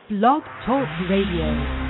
Blog Talk Radio.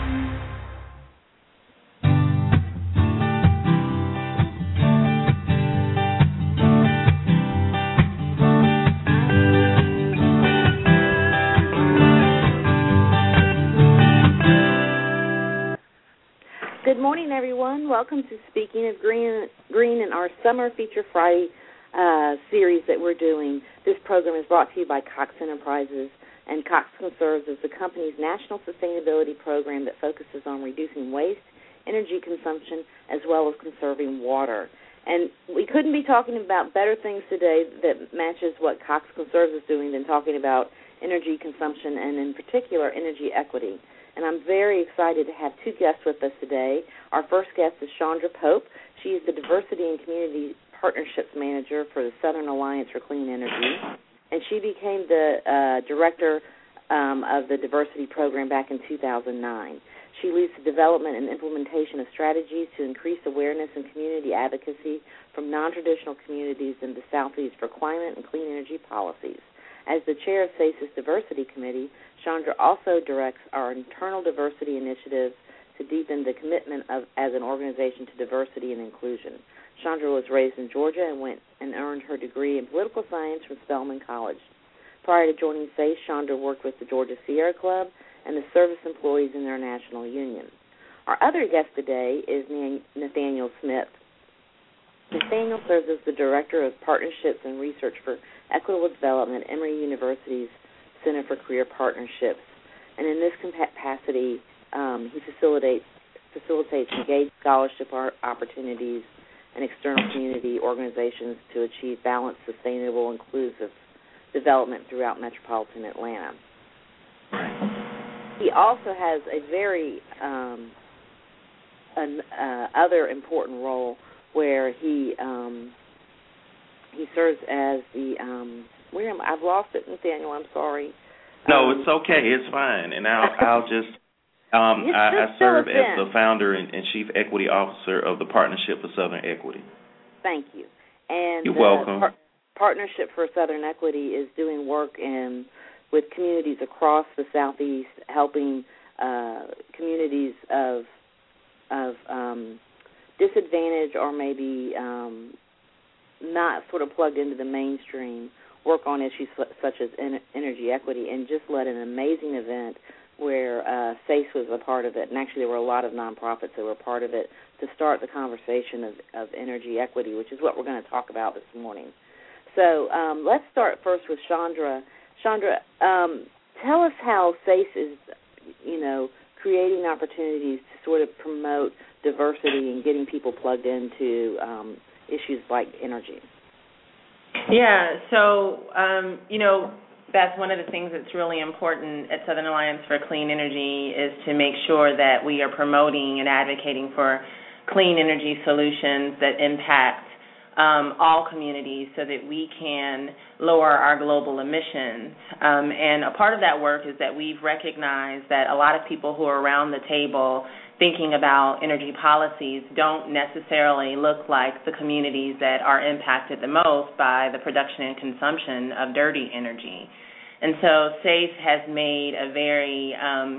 Good morning, everyone. Welcome to Speaking of Green in our Summer Feature Friday series that we're doing. This program is brought to you by Cox Enterprises, and Cox serves as the company's national sustainability program that focuses on reducing waste, energy consumption, as well as conserving water. And we couldn't be talking about better things today that matches what Cox Conserves is doing than talking about energy consumption and, in particular, energy equity. And I'm very excited to have two guests with us today. Our first guest is Chandra Pope. She is the Diversity and Community Partnerships Manager for the Southern Alliance for Clean Energy, and she became the Director of the Diversity Program back in 2009. She leads the development and implementation of strategies to increase awareness and community advocacy from non-traditional communities in the Southeast for climate and clean energy policies. As the chair of SACE's Diversity Committee, Chandra also directs our internal diversity initiatives to deepen the commitment as an organization to diversity and inclusion. Chandra was raised in Georgia and went and earned her degree in political science from Spelman College. Prior to joining SACE, Chandra worked with the Georgia Sierra Club and the Service Employees International Union. Our other guest today is Nathaniel Smith. Nathaniel serves as the Director of Partnerships and Research for Equitable Development at Emory University's Center for Career Partnerships. And in this capacity, he facilitates engaged scholarship opportunities and external community organizations to achieve balanced, sustainable, inclusive development throughout metropolitan Atlanta. He also has a very other important role where he serves as the I've lost it, Nathaniel. I'm sorry. No, it's okay. It's fine. And I'll just I serve as the founder and chief equity officer of the Partnership for Southern Equity. Thank you. And you're welcome. Partnership for Southern Equity is doing work with communities across the Southeast, helping communities of disadvantage or maybe not sort of plugged into the mainstream, work on issues such as energy equity, and just led an amazing event where SACE was a part of it, and actually there were a lot of nonprofits that were a part of it to start the conversation of energy equity, which is what we're going to talk about this morning. So let's start first with Chandra. Chandra, tell us how SACE is, creating opportunities to sort of promote diversity and getting people plugged into issues like energy. Yeah, so, that's one of the things that's really important at Southern Alliance for Clean Energy is to make sure that we are promoting and advocating for clean energy solutions that impact all communities so that we can lower our global emissions. And a part of that work is that we've recognized that a lot of people who are around the table thinking about energy policies don't necessarily look like the communities that are impacted the most by the production and consumption of dirty energy. And so SACE has made a very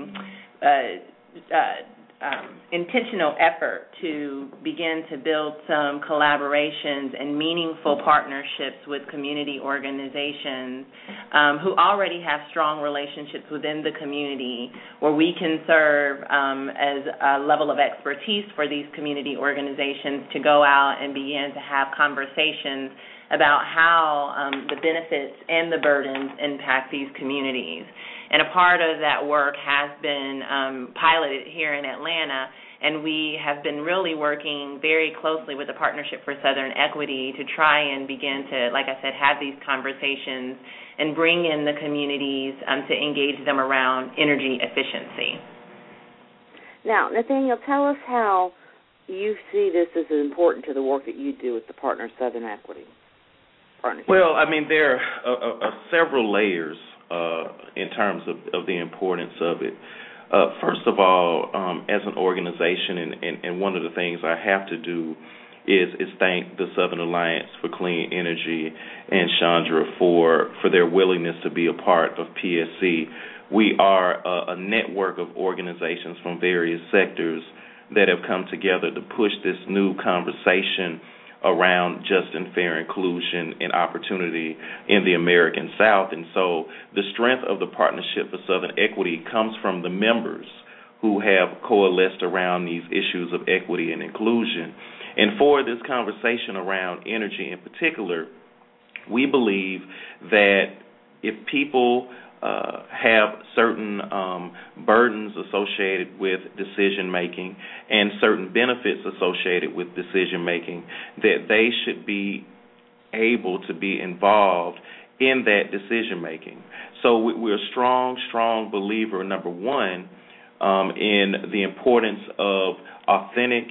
intentional effort to begin to build some collaborations and meaningful partnerships with community organizations who already have strong relationships within the community where we can serve as a level of expertise for these community organizations to go out and begin to have conversations about how the benefits and the burdens impact these communities. And a part of that work has been piloted here in Atlanta, and we have been really working very closely with the Partnership for Southern Equity to try and begin to, like I said, have these conversations and bring in the communities to engage them around energy efficiency. Now, Nathaniel, tell us how you see this as important to the work that you do with the Partner Southern Equity Partnership. Well, I mean, there are several layers in terms of the importance of it. First of all, as an organization, and one of the things I have to do is thank the Southern Alliance for Clean Energy and Chandra for their willingness to be a part of PSC. We are a network of organizations from various sectors that have come together to push this new conversation around just and fair inclusion and opportunity in the American South. And so the strength of the Partnership for Southern Equity comes from the members who have coalesced around these issues of equity and inclusion. And for this conversation around energy in particular, we believe that if people have certain burdens associated with decision-making and certain benefits associated with decision-making, that they should be able to be involved in that decision-making. So we're a strong believer, number one, in the importance of authentic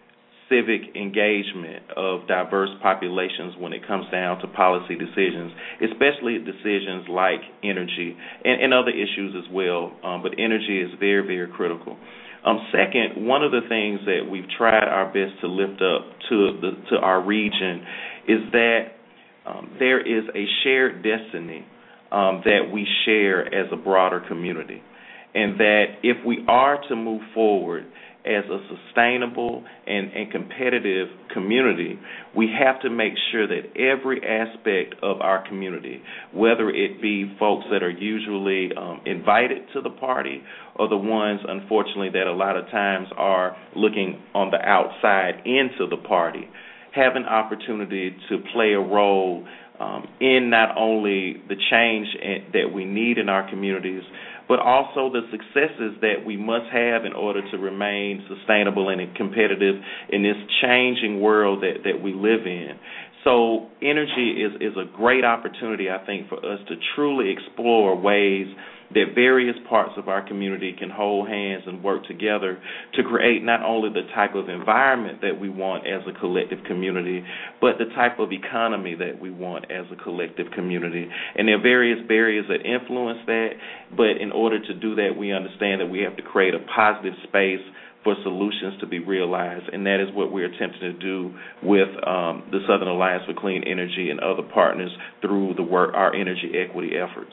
civic engagement of diverse populations when it comes down to policy decisions, especially decisions like energy and other issues as well, but energy is very, very critical. Second, one of the things that we've tried our best to lift up to our region is that there is a shared destiny that we share as a broader community, and that if we are to move forward as a sustainable and competitive community, we have to make sure that every aspect of our community, whether it be folks that are usually invited to the party or the ones, unfortunately, that a lot of times are looking on the outside into the party, have an opportunity to play a role in not only the change that we need in our communities, but also the successes that we must have in order to remain sustainable and competitive in this changing world that we live in. So energy is a great opportunity, I think, for us to truly explore ways that various parts of our community can hold hands and work together to create not only the type of environment that we want as a collective community, but the type of economy that we want as a collective community. And there are various barriers that influence that, but in order to do that, we understand that we have to create a positive space for solutions to be realized, and that is what we're attempting to do with the Southern Alliance for Clean Energy and other partners through our energy equity efforts.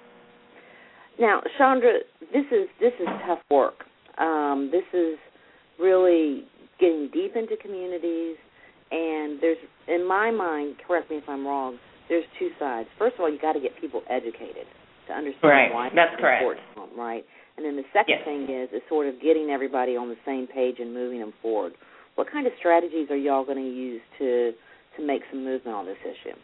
Now, Chandra, this is tough work. This is really getting deep into communities, and there's, in my mind, correct me if I'm wrong, there's two sides. First of all, you got to get people educated to understand why that's it's correct. important, right? And then the second thing is sort of getting everybody on the same page and moving them forward. What kind of strategies are y'all going to use to make some movement on this issue?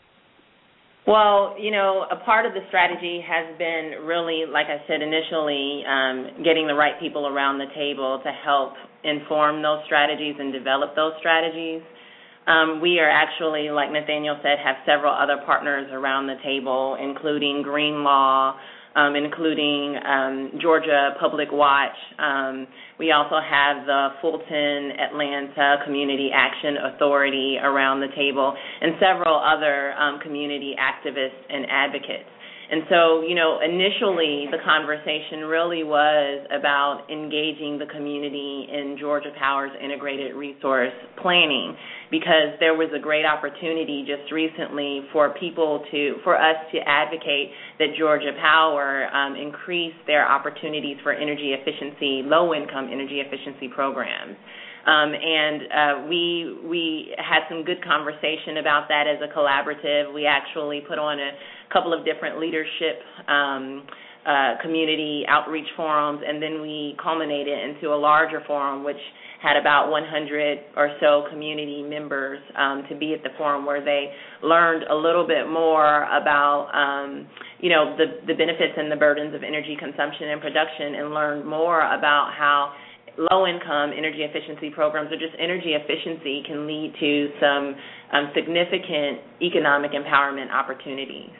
Well, a part of the strategy has been really, like I said initially, getting the right people around the table to help inform those strategies and develop those strategies. We are actually, like Nathaniel said, have several other partners around the table, including Green Law, including Georgia Public Watch. We also have the Fulton Atlanta Community Action Authority around the table, and several other community activists and advocates. And so, initially the conversation really was about engaging the community in Georgia Power's integrated resource planning, because there was a great opportunity just recently for us to advocate that Georgia Power increase their opportunities for energy efficiency, low-income energy efficiency programs. We had some good conversation about that as a collaborative. We actually put on a couple of different leadership community outreach forums, and then we culminated into a larger forum which had about 100 or so community members to be at the forum, where they learned a little bit more about the benefits and the burdens of energy consumption and production, and learned more about how low-income energy efficiency programs, or just energy efficiency, can lead to some significant economic empowerment opportunities.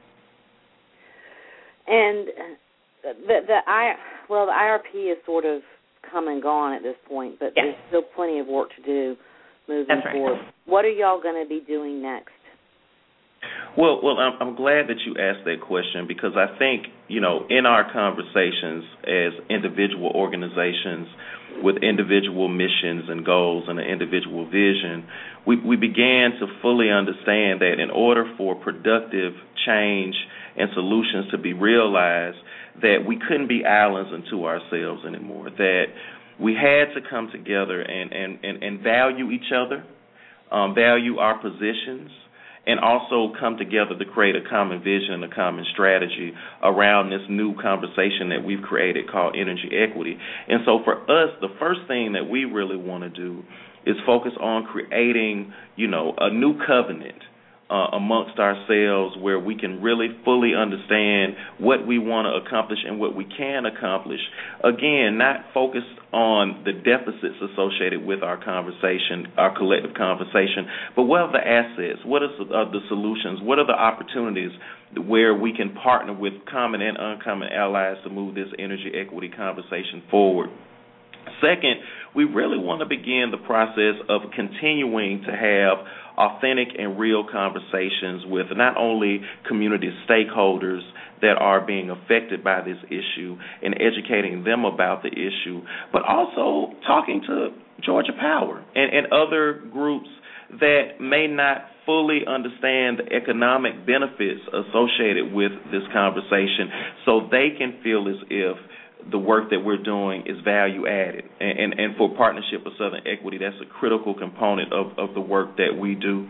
And the IRP is sort of come and gone at this point, but there's still plenty of work to do moving forward. What are y'all going to be doing next? Well, I'm glad that you asked that question, because I think, in our conversations as individual organizations, with individual missions and goals and an individual vision, we began to fully understand that in order for productive change and solutions to be realized, that we couldn't be islands unto ourselves anymore, that we had to come together and value each other, value our positions, and also come together to create a common vision and a common strategy around this new conversation that we've created called energy equity. And so for us, the first thing that we really want to do is focus on creating, a new covenant amongst ourselves where we can really fully understand what we want to accomplish and what we can accomplish. Again, not focused on the deficits associated with our conversation, our collective conversation, but what are the assets? What are the solutions? What are the opportunities where we can partner with common and uncommon allies to move this energy equity conversation forward? Second, we really want to begin the process of continuing to have authentic and real conversations with not only community stakeholders that are being affected by this issue and educating them about the issue, but also talking to Georgia Power and other groups that may not fully understand the economic benefits associated with this conversation, so they can feel as if the work that we're doing is value added. And for Partnership for Southern Equity, that's a critical component of the work that we do.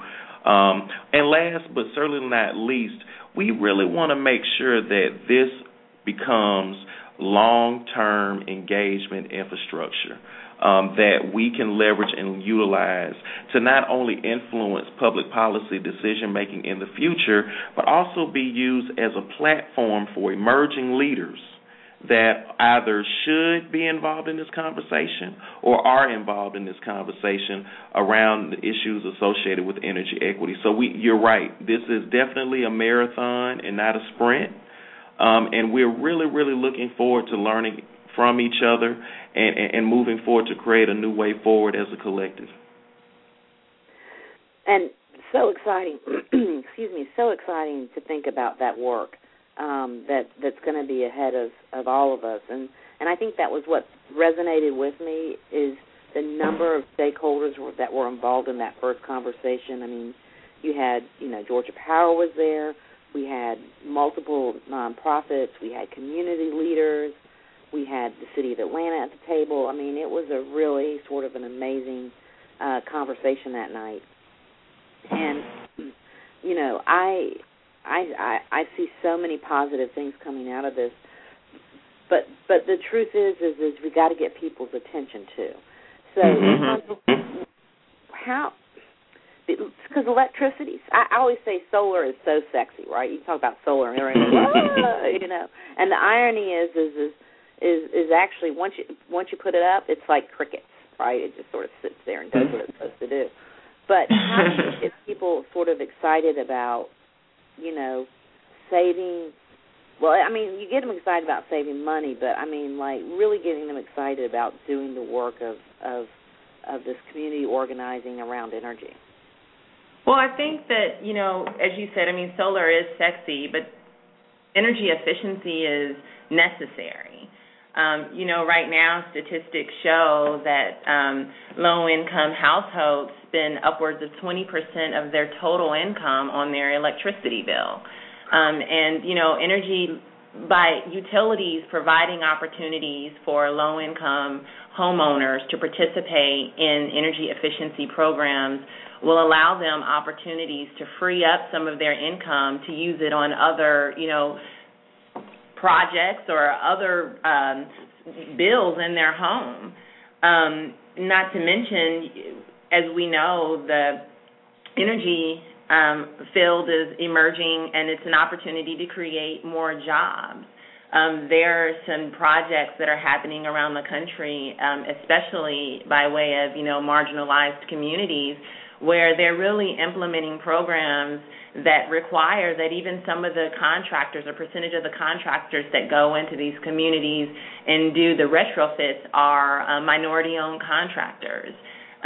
And last but certainly not least, we really want to make sure that this becomes long-term engagement infrastructure that we can leverage and utilize to not only influence public policy decision-making in the future, but also be used as a platform for emerging leaders that either should be involved in this conversation or are involved in this conversation around the issues associated with energy equity. So you're right. This is definitely a marathon and not a sprint. And we're really, really looking forward to learning from each other and moving forward to create a new way forward as a collective. And so exciting, so exciting to think about that work. That's going to be ahead of all of us. And I think that was what resonated with me is the number of stakeholders that were involved in that first conversation. I mean, you had, Georgia Power was there. We had multiple nonprofits. We had community leaders. We had the city of Atlanta at the table. I mean, it was a really sort of an amazing conversation that night. And, I see so many positive things coming out of this, but the truth is we got to get people's attention too. So how? Because electricity, I always say solar is so sexy, right? You talk about solar and everything, And the irony is actually once you put it up, it's like crickets, right? It just sort of sits there and does what it's supposed to do. But how do you get people sort of excited about saving? Well, I mean, you get them excited about saving money, but I mean, like really getting them excited about doing the work of this community organizing around energy. Well, I think that, as you said, I mean, solar is sexy, but energy efficiency is necessary. Right now statistics show that low-income households spend upwards of 20% of their total income on their electricity bill. Energy by utilities providing opportunities for low-income homeowners to participate in energy efficiency programs will allow them opportunities to free up some of their income to use it on other, projects or other bills in their home. Not to mention, as we know, the energy field is emerging, and it's an opportunity to create more jobs. There are some projects that are happening around the country, especially by way of, marginalized communities, where they're really implementing programs that require that even some of the contractors, a percentage of the contractors that go into these communities and do the retrofits are minority-owned contractors.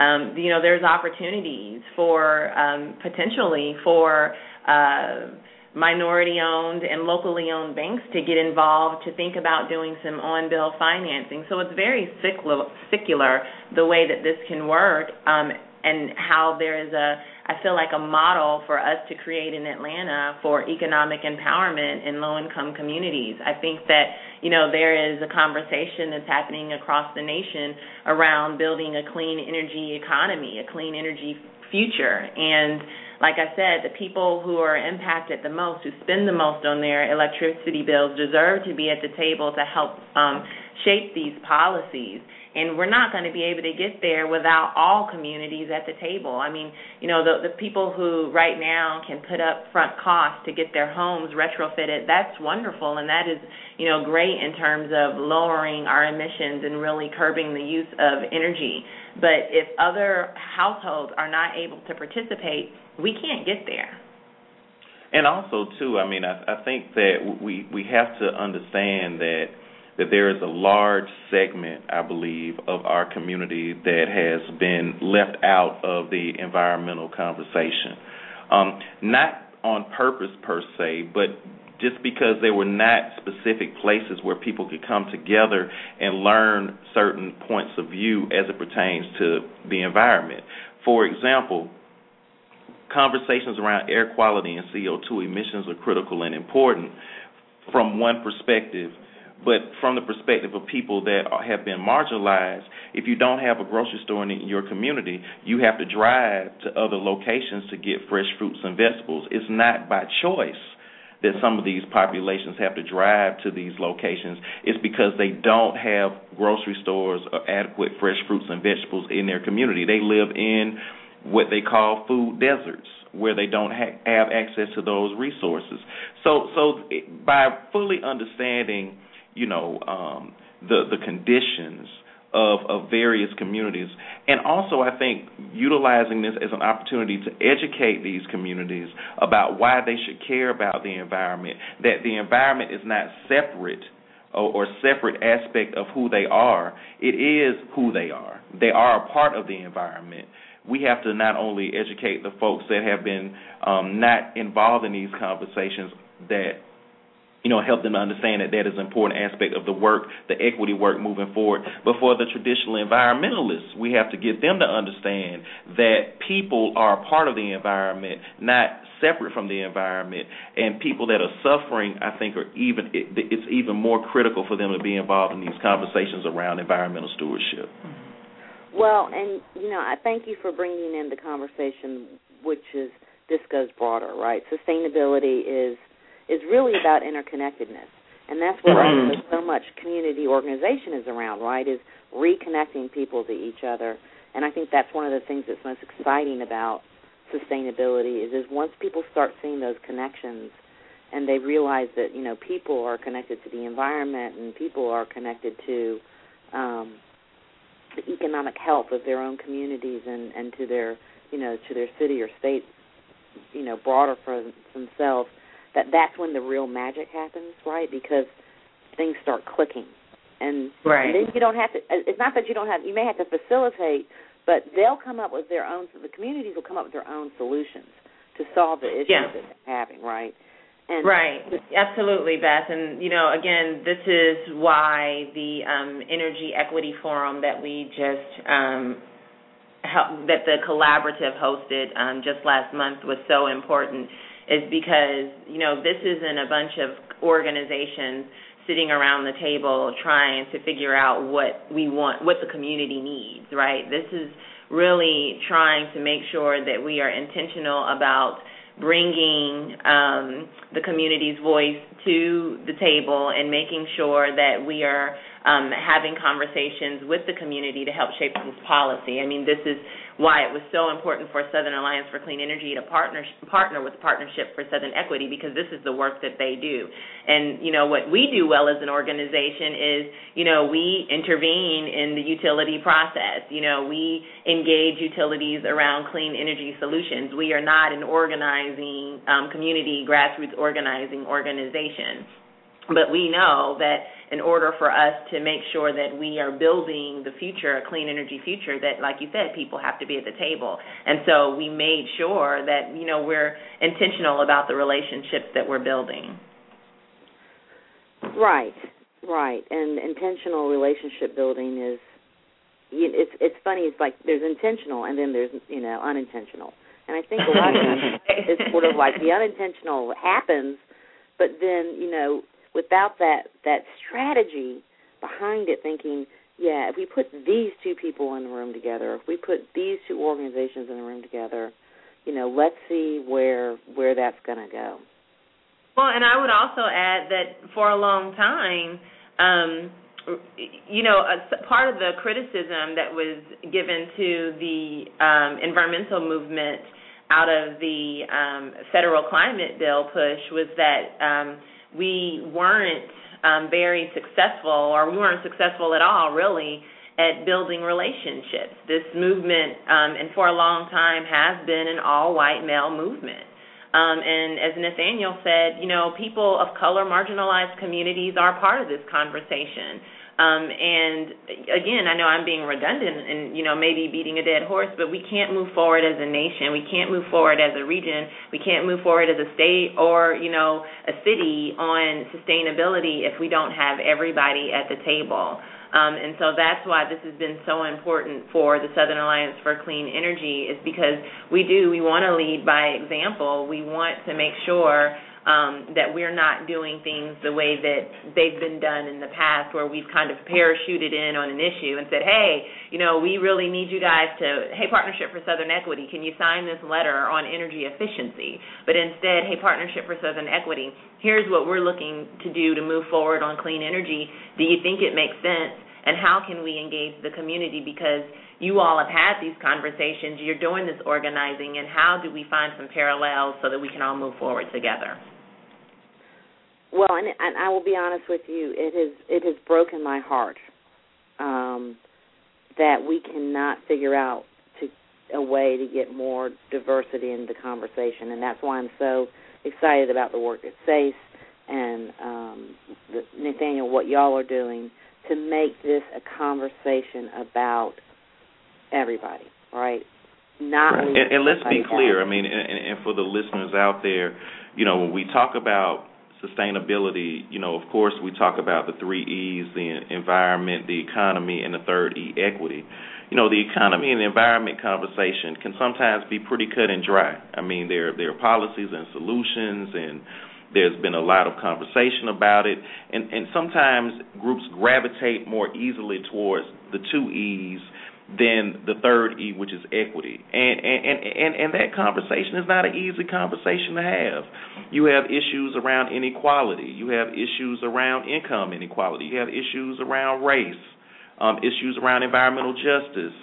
There's opportunities for potentially for minority-owned and locally-owned banks to get involved, to think about doing some on-bill financing. So it's very secular the way that this can work, and how there is I feel like a model for us to create in Atlanta for economic empowerment in low-income communities. I think that, there is a conversation that's happening across the nation around building a clean energy economy, a clean energy future. And like I said, the people who are impacted the most, who spend the most on their electricity bills, deserve to be at the table to help shape these policies. And we're not going to be able to get there without all communities at the table. I mean, the people who right now can put up front costs to get their homes retrofitted, that's wonderful, and that is, great in terms of lowering our emissions and really curbing the use of energy. But if other households are not able to participate, we can't get there. And also, too, I think that we have to understand that there is a large segment, I believe, of our community that has been left out of the environmental conversation. Not on purpose per se, but just because there were not specific places where people could come together and learn certain points of view as it pertains to the environment. For example, conversations around air quality and CO2 emissions are critical and important from one perspective, but from the perspective of people that have been marginalized, if you don't have a grocery store in your community, you have to drive to other locations to get fresh fruits and vegetables. It's not by choice that some of these populations have to drive to these locations. It's because they don't have grocery stores or adequate fresh fruits and vegetables in their community. They live in what they call food deserts, where they don't have access to those resources. So by fully understanding the conditions of various communities, and also I think utilizing this as an opportunity to educate these communities about why they should care about the environment, that the environment is not separate or separate aspect of who they are. It is who they are. They are a part of the environment. We have to not only educate the folks that have been not involved in these conversations, that help them to understand that is an important aspect of the work, the equity work moving forward. But for the traditional environmentalists, we have to get them to understand that people are a part of the environment, not separate from the environment. And people that are suffering, I think, it's even more critical for them to be involved in these conversations around environmental stewardship. Well, and, I thank you for bringing in the conversation, this goes broader, right? Sustainability is really about interconnectedness, and that's what so much community organization is around, right, is reconnecting people to each other. And I think that's one of the things that's most exciting about sustainability is once people start seeing those connections and they realize that, people are connected to the environment and people are connected to the economic health of their own communities and to their, to their city or state, broader for themselves, that's when the real magic happens, right? Because things start clicking. And then you don't have to, it's not that you may have to facilitate, but they'll come up with their own, the communities will come up with their own solutions to solve the issues that they're having, right? And right, absolutely, Beth. And, again, this is why the Energy Equity Forum that we just that the collaborative hosted just last month was so important, is because, this isn't a bunch of organizations sitting around the table trying to figure out what we want, what the community needs, right? This is really trying to make sure that we are intentional about bringing the community's voice to the table and making sure that we are having conversations with the community to help shape this policy. I mean, this is why it was so important for Southern Alliance for Clean Energy to partner with Partnership for Southern Equity, because this is the work that they do. And, what we do well as an organization is, we intervene in the utility process. We engage utilities around clean energy solutions. We are not an organizing, community grassroots organizing organization. But we know that in order for us to make sure that we are building the future, a clean energy future, that, like you said, people have to be at the table. And so we made sure that, we're intentional about the relationships that we're building. Right. And intentional relationship building is, it's funny, it's like there's intentional and then there's, unintentional. And I think a lot of times it's sort of like the unintentional happens, but then, without that strategy behind it, thinking, if we put these two people in the room together, if we put these two organizations in the room together, let's see where that's going to go. Well, and I would also add that for a long time, part of the criticism that was given to the environmental movement out of the federal climate bill push was that we weren't very successful, or we weren't successful at all, really, at building relationships. This movement, and for a long time, has been an all-white male movement. And as Nathaniel said, people of color, marginalized communities are part of this conversation. And again, I know I'm being redundant and, maybe beating a dead horse, but we can't move forward as a nation. We can't move forward as a region. We can't move forward as a state or, a city on sustainability if we don't have everybody at the table. And so that's why this has been so important for the Southern Alliance for Clean Energy, is because we want to lead by example. We want to make sure that we're not doing things the way that they've been done in the past, where we've kind of parachuted in on an issue and said, hey, we really need you guys to, hey, Partnership for Southern Equity, can you sign this letter on energy efficiency? But instead, hey, Partnership for Southern Equity, here's what we're looking to do to move forward on clean energy. Do you think it makes sense? And how can we engage the community? Because you all have had these conversations, you're doing this organizing, and how do we find some parallels so that we can all move forward together? Well, and I will be honest with you, it has broken my heart that we cannot figure out a way to get more diversity in the conversation, and that's why I'm so excited about the work at SACE and Nathaniel, what y'all are doing to make this a conversation about everybody, right? Not right. And let's be clear. I mean, and for the listeners out there, when we talk about sustainability, of course we talk about the 3 E's, the environment, the economy, and the third E, equity. The economy and environment conversation can sometimes be pretty cut and dry. I mean, there are policies and solutions, and there's been a lot of conversation about it, and sometimes groups gravitate more easily towards the 2 E's than the third E, which is equity. And that conversation is not an easy conversation to have. You have issues around inequality. You have issues around income inequality. You have issues around race, issues around environmental justice.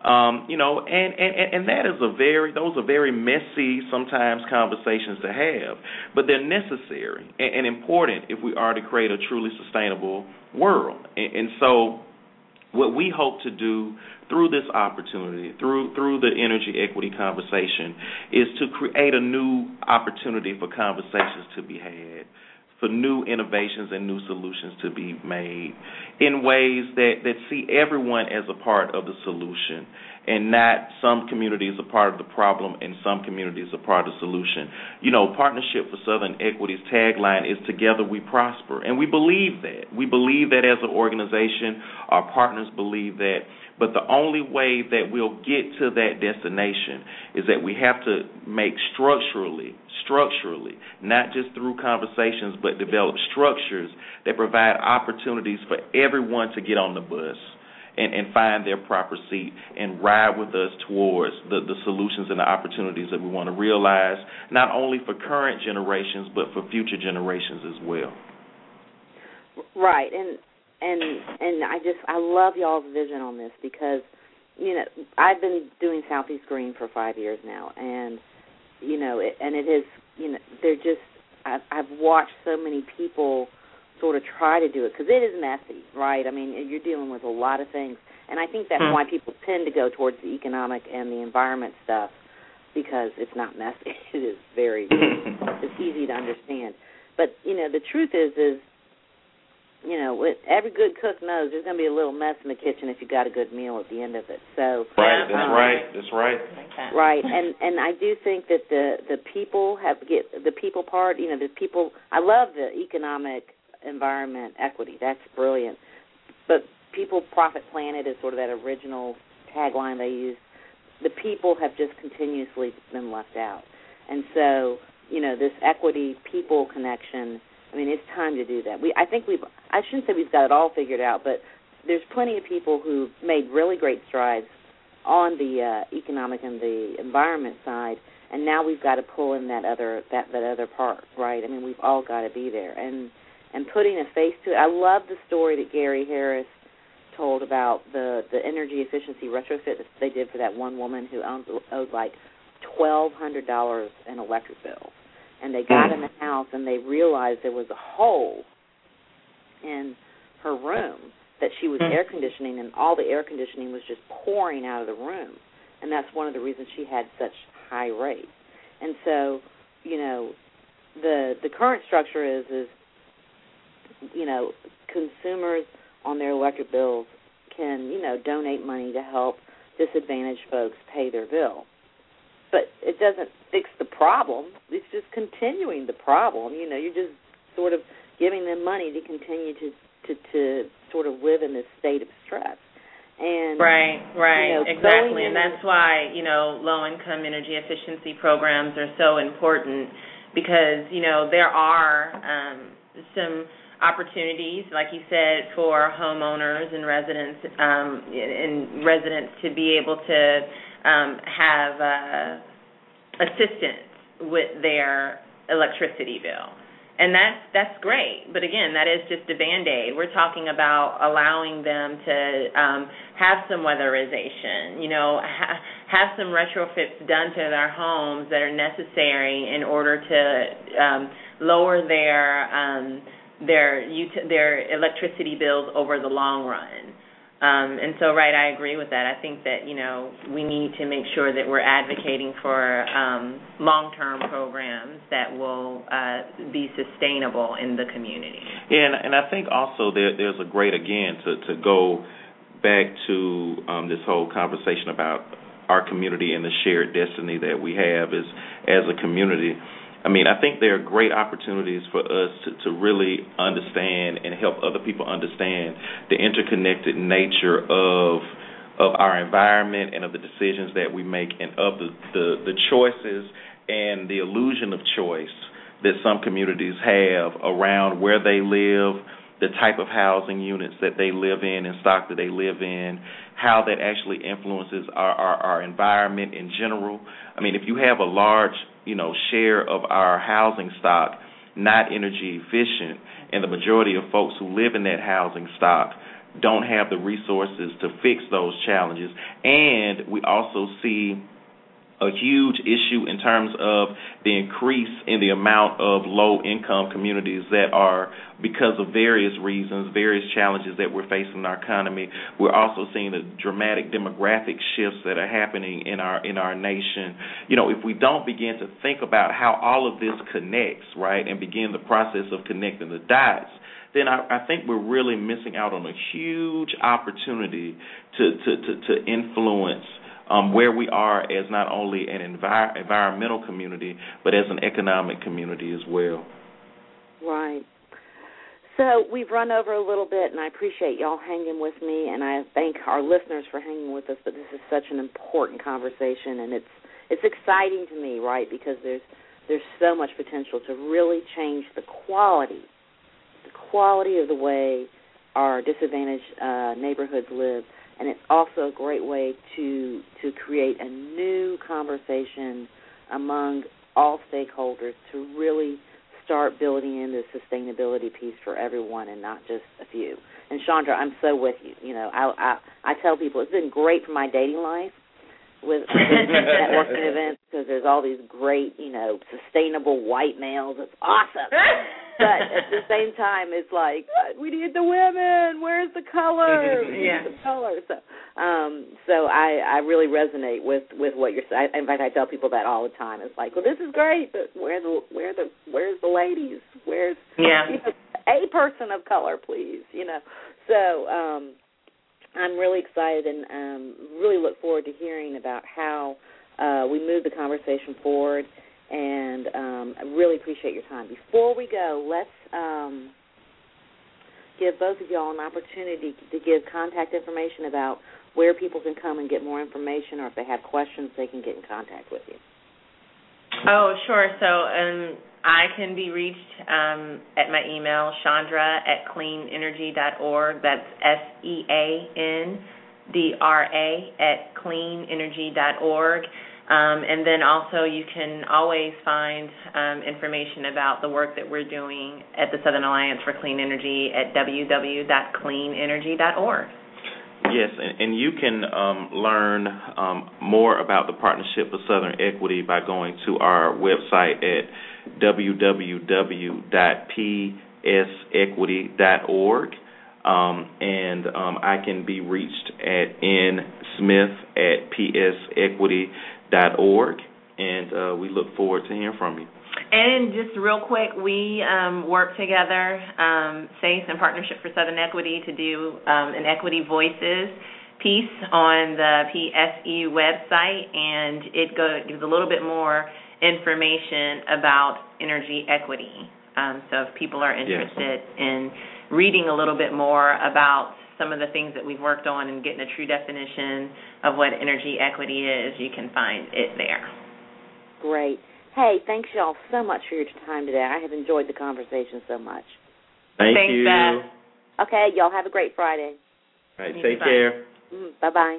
And that is those are very messy sometimes conversations to have, but they're necessary and important if we are to create a truly sustainable world. And so what we hope to do through this opportunity, through the energy equity conversation, is to create a new opportunity for conversations to be had, for new innovations and new solutions to be made in ways that see everyone as a part of the solution, and not some communities a part of the problem and some communities a part of the solution. Partnership for Southern Equity's tagline is "Together we prosper," and we believe that. We believe that as an organization. Our partners believe that. But the only way that we'll get to that destination is that we have to make structurally, not just through conversations, but develop structures that provide opportunities for everyone to get on the bus and find their proper seat and ride with us towards the solutions and the opportunities that we want to realize, not only for current generations, but for future generations as well. Right, and I love y'all's vision on this, because I've been doing Southeast Green for 5 years now, and it is they're just I've watched so many people sort of try to do it, because it is messy, right? I mean, you're dealing with a lot of things, and I think that's why people tend to go towards the economic and the environment stuff, because it's not messy. It is it's easy to understand. But the truth is every good cook knows there's going to be a little mess in the kitchen if you got a good meal at the end of it. So right, that's right. Right, and I do think that the people the people part. The people. I love the economic environment equity. That's brilliant. But people, profit, planet is sort of that original tagline they use. The people have just continuously been left out, and so this equity people connection. I mean, it's time to do that. I shouldn't say we've got it all figured out, but there's plenty of people who've made really great strides on the economic and the environment side, and now we've got to pull in that other part, right? I mean, we've all got to be there and putting a face to it. I love the story that Gary Harris told about the energy efficiency retrofit that they did for that one woman who owed like $1,200 in electric bill. And they got in the house and they realized there was a hole in her room that she was air conditioning, and all the air conditioning was just pouring out of the room. And that's one of the reasons she had such high rates. And so, the current structure is consumers on their electric bills can, donate money to help disadvantaged folks pay their bill. But it doesn't fix the problem. It's just continuing the problem. You're just sort of giving them money to continue to sort of live in this state of stress. And right, exactly. And that's why, low-income energy efficiency programs are so important because, there are some opportunities, like you said, for homeowners and residents to be able to have assistance with their electricity bill. And that's great. But, again, that is just a Band-Aid. We're talking about allowing them to have some weatherization, have some retrofits done to their homes that are necessary in order to lower their electricity bills over the long run. And so, I agree with that. I think that, we need to make sure that we're advocating for long-term programs that will be sustainable in the community. Yeah, and I think also there's a great, again, to go back to this whole conversation about our community and the shared destiny that we have as a community. I mean, I think there are great opportunities for us to really understand and help other people understand the interconnected nature of our environment and of the decisions that we make and of the choices and the illusion of choice that some communities have around where they live, the type of housing units that they live in and stock that they live in, how that actually influences our environment in general. I mean, if you have a large share of our housing stock not energy efficient, and the majority of folks who live in that housing stock don't have the resources to fix those challenges. And we also see a huge issue in terms of the increase in the amount of low-income communities that are, because of various reasons, various challenges that we're facing in our economy. We're also seeing the dramatic demographic shifts that are happening in our nation. You know, if we don't begin to think about how all of this connects, right, and begin the process of connecting the dots, then I think we're really missing out on a huge opportunity to influence where we are as not only an environmental community, but as an economic community as well. Right. So we've run over a little bit, and I appreciate y'all hanging with me, and I thank our listeners for hanging with us, but this is such an important conversation, and it's exciting to me, right, because there's so much potential to really change the quality of the way our disadvantaged neighborhoods live. And it's also a great way to create a new conversation among all stakeholders to really start building in the sustainability piece for everyone and not just a few. And Chandra, I'm so with you. You know, I tell people it's been great for my dating life with networking events because there's all these great, sustainable white males. It's awesome. But at the same time, it's like, we need the women. Where's the color? We need the color. So I really resonate with what you're saying. In fact, I tell people that all the time. It's like, well, this is great, but where's the ladies? a person of color, please. So I'm really excited and really look forward to hearing about how we move the conversation forward. And I really appreciate your time. Before we go, let's give both of y'all an opportunity to give contact information about where people can come and get more information, or if they have questions, they can get in contact with you. Oh, sure. So I can be reached at my email, Chandra@cleanenergy.org. That's SEANDRA@cleanenergy.org. And then also you can always find information about the work that we're doing at the Southern Alliance for Clean Energy at www.cleanenergy.org. Yes, and you can learn more about the Partnership for Southern Equity by going to our website at www.psequity.org. And I can be reached at nsmith@psequity.org, and we look forward to hearing from you. And just real quick, we work together, SACE and Partnership for Southern Equity, to do an Equity Voices piece on the PSE website, and it gives a little bit more information about energy equity. So if people are interested in reading a little bit more about some of the things that we've worked on and getting a true definition of what energy equity is, you can find it there. Great. Hey, thanks y'all so much for your time today. I have enjoyed the conversation so much. Thanks you. Beth. Okay, y'all have a great Friday. All right, take care. Bye-bye.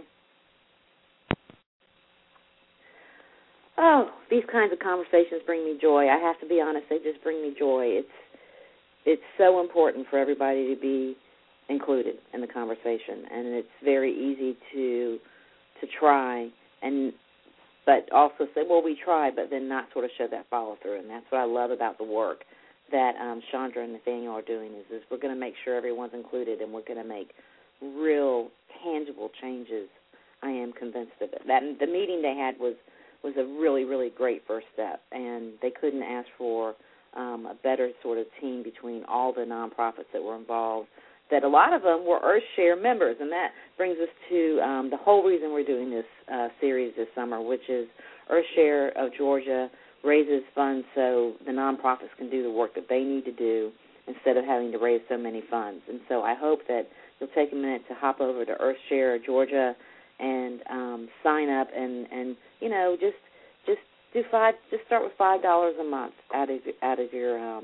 Oh, these kinds of conversations bring me joy. I have to be honest, they just bring me joy. It's so important for everybody to be included in the conversation, and it's very easy to try but also say, well, we tried, but then not sort of show that follow-through. And that's what I love about the work that Chandra and Nathaniel are doing is we're going to make sure everyone's included, and we're going to make real, tangible changes. I am convinced of it. The meeting they had was a really, really great first step, and they couldn't ask for a better sort of team between all the nonprofits that were involved, that a lot of them were EarthShare members, and that brings us to the whole reason we're doing this series this summer, which is EarthShare of Georgia raises funds so the nonprofits can do the work that they need to do instead of having to raise so many funds. And so I hope that you'll take a minute to hop over to EarthShare of Georgia and sign up and just start with $5 a month out of your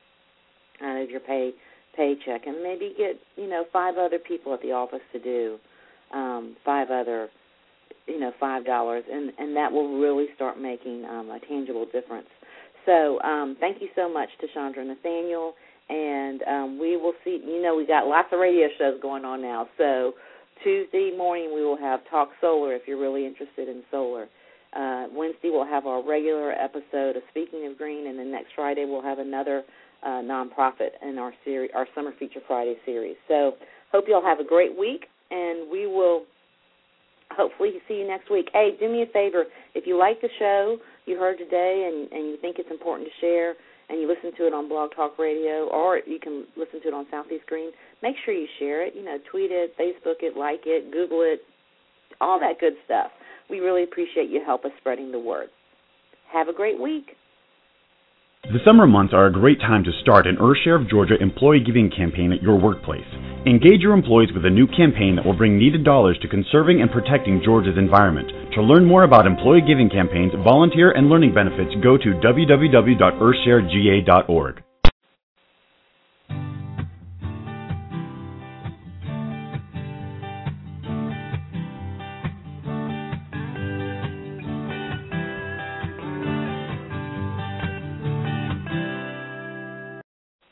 paycheck, and maybe get 5 other people at the office to do $5, and that will really start making a tangible difference. So thank you so much to Chandra and Nathaniel, and we will see. We got lots of radio shows going on now. So Tuesday morning we will have Talk Solar if you're really interested in solar. Wednesday we'll have our regular episode of Speaking of Green, and then next Friday we'll have another nonprofit in our series, our Summer Feature Friday series. So hope you all have a great week, and we will hopefully see you next week. Hey, do me a favor. If you like the show you heard today and you think it's important to share, and you listen to it on Blog Talk Radio, or you can listen to it on Southeast Green, make sure you share it. Tweet it, Facebook it, like it, Google it, all that good stuff. We really appreciate your help us spreading the word. Have a great week. The summer months are a great time to start an EarthShare of Georgia employee giving campaign at your workplace. Engage your employees with a new campaign that will bring needed dollars to conserving and protecting Georgia's environment. To learn more about employee giving campaigns, volunteer, and learning benefits, go to www.earthsharegA.org.